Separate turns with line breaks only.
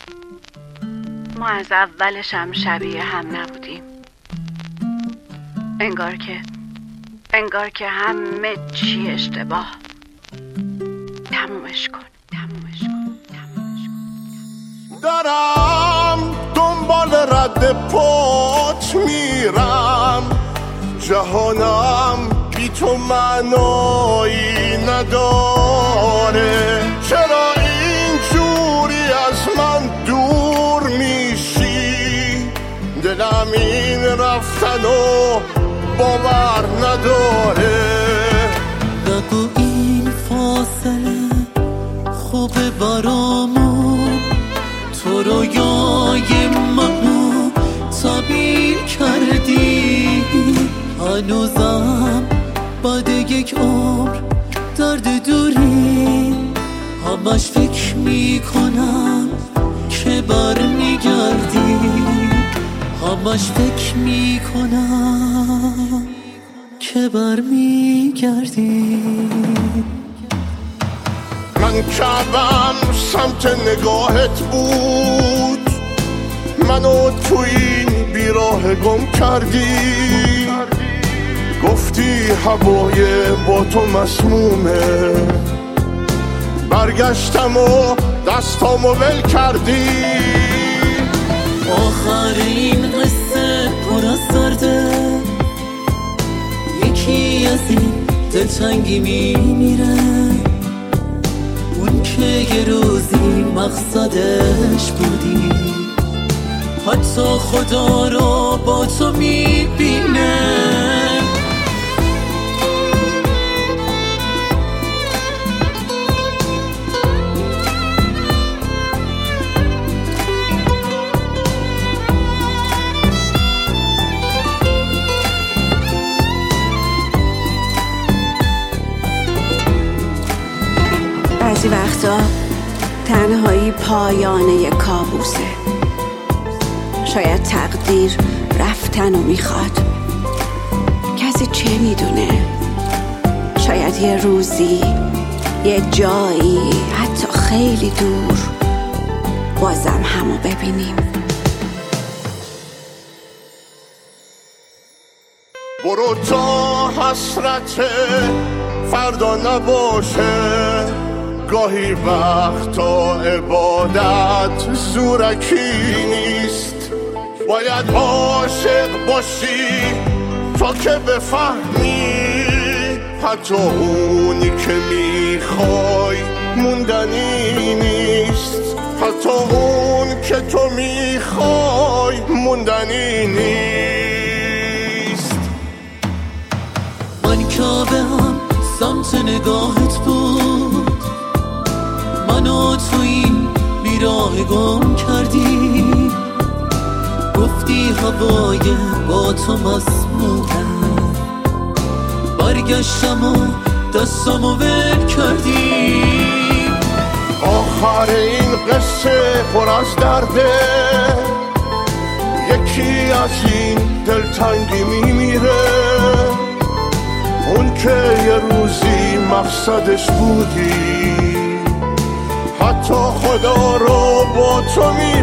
ما از اولش هم شبیه هم نبودیم. انگار که همه چی اشتباه. تمومش کن.
دارم دنبال رد پات میرم، جهانم بی تو معنایی نداره. چرا اینجوری از من دور میشی؟ دلم این رفتن و باور نداره.
نگو این فاصله خوبه برامون، تو رویای منو تعبیر کردی. هنوزم بعد یک عمر درد دوری، همش فکر میکنم که برمیگردی. همش فکر میکنم که برمیگردی.
من کعبم سمت نگاهت بود، منو تو این بیراه گم کردی. گفتی هوای با تو مسمومه، برگشتم و دستامو ول کردی.
آخر این قصه پر از درده، یکی از این دلتنگی میمیره. اون که یه روزی مقصدش بودی، حتی خدا رو با تو میبینه.
بعضی وقتا تنهایی پایان یک کابوسه. شاید تقدیر رفتنو میخواد، کسی چه میدونه. شاید یه روزی یه جایی حتی خیلی دور بازم همو ببینیم.
برو تا حسرت فردا نباشه، گاهی وقتا عبادت زورکی نیست. باید عاشق باشی تا که بفهمی، حتی اونی که میخوای موندنی نیست. حتی اون که تو میخوای موندنی نیست.
من کعبه هم سمت نگاهت بود، منو تو این بیراه گم کردی. گفتی هوای با تو مسمومه، برگشتم و دستامو ول کردی.
آخر این قصه پر از درده، یکی از این دلتنگی میمیره. اون که یه روزی مقصدش بودی، حتی خدا رو با تو